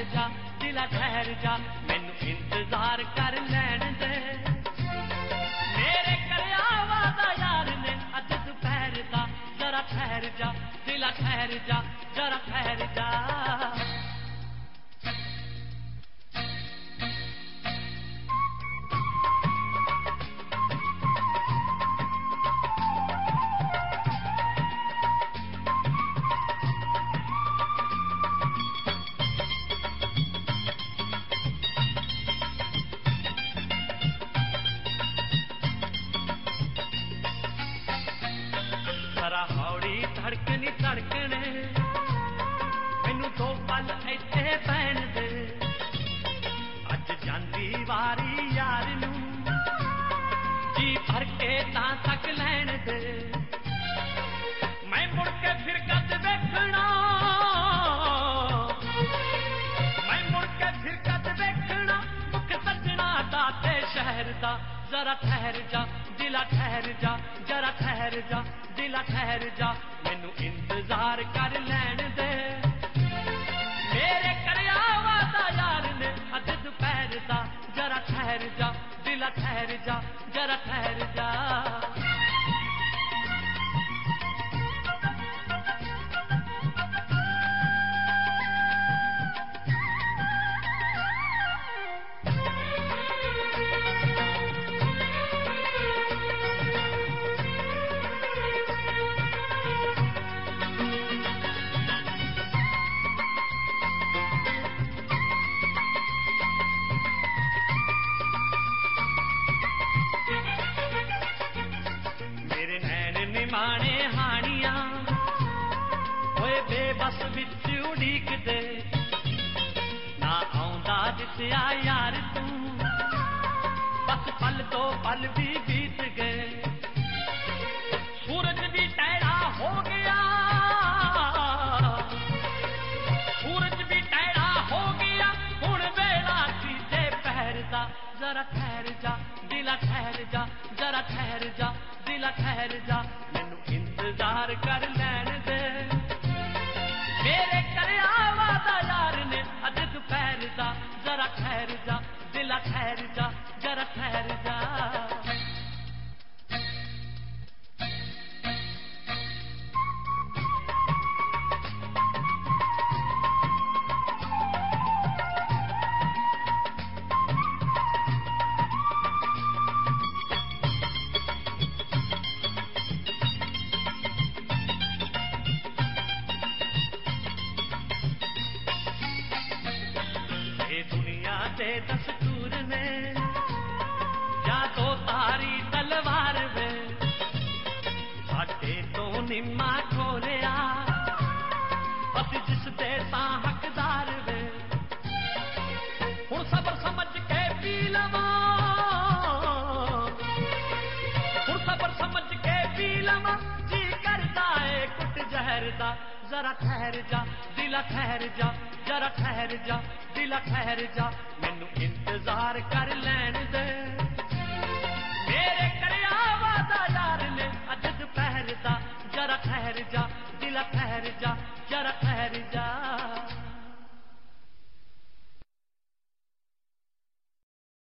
जा दिला ठहर जा मैनू इंतजार कर लैण दे मेरे करया वादा यार ने अज दोपहर दा जरा ठहर जा दिला ठहर जा जरा ठहर जा हौड़ी धड़कनी धड़कने मैनू दो पल इत्थे पैण दे अज जांदी वारी यार नू जी भर के तां तक लैण दे मैं मुड़ के फिर कद वेखना मैं मुड़ के फिर कद वेखना मुख सजना दा ते शहर दा जरा ठहर जा दिला ठहर जा जरा ठहर जा दिला ठहर जा मैनू इंतजार कर लैण दे मेरे करया वादा यार ने अज दोपहर दा जरा ठहर जा दिला ठहर जा जरा ठहर जा माने हानियां होए बेबस विच उड़ीक दे ना आउंदा दिसया यार तू बस पल तो पल भी बीत गए सूरज भी टैड़ा हो गया सूरज भी टैड़ा हो गया हुण वेला सी ते पहर दा जरा ठहर जा दिला ठहर जा जरा ठहर जा दिला ठहर जा मैनू इंतजार कर लैण दे मेरे करया वादा यार ने अज दोपहर दा जरा ठहर जा दिला ठहर जा जरा ठहर जा दुनिया दे दस्तूर में या तो तारी तलवार वे साडे तो निम्मा खोलिया असी जिस दे तां हकदार वे हुण सबर समझ के पी लवां हुण सबर समझ के पी लवां जी करदा है कुट जहर दा जरा ठहर जा दिला ठहर जा जरा ठहर जा दिला ठहर जा मैनू इंतजार कर लैण दे मेरे करया वादा यार ने अज दोपहर दा जरा ठहर जा दिला ठहर जा जरा